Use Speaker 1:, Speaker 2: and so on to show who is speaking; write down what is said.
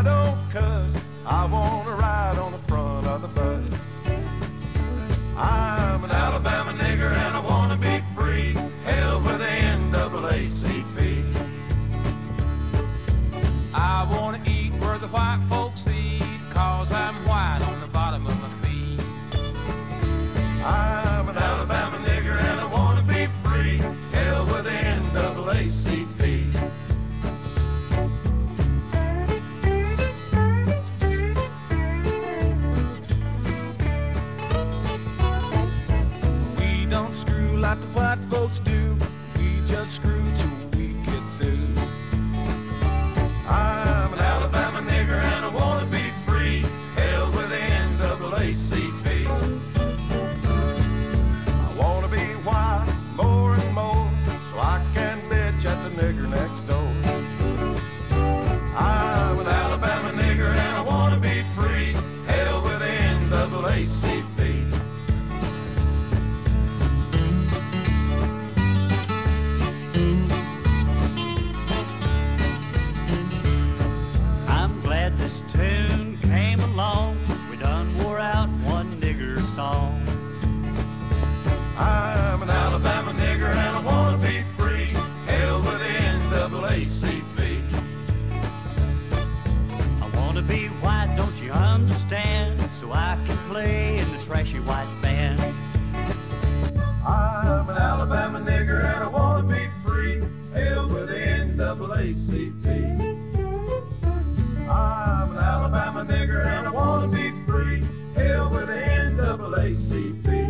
Speaker 1: I don't cuss, I wanna ride on the front of the bus. I'm an Alabama nigger and I wanna be free. Hell with the NAACP. I wanna eat where the white folks eat, 'cause I'm white on the bottom of my feet. I'm an Alabama nigger and I wanna be free. Hell with the NAACP. We don't screw like the white folks do. We just screw till we get through. I'm an Alabama nigger and I wanna be free. Hell with the NAACP. I wanna be white more and more, so I can bitch at the nigger next door. I'm an Alabama nigger and I wanna be free. Hell with the NAACP.
Speaker 2: I'm glad this tune came along. We done wore out one nigger song.
Speaker 1: I'm an Alabama nigger and I wanna be free. Hell with the NAACP.
Speaker 2: I wanna be white, don't you understand? So I can play in the trashy white band.
Speaker 1: I'm an Alabama nigger and I wanna be free. Hell with the NAACP. I'm an Alabama nigger and I wanna be free. Hell with the NAACP.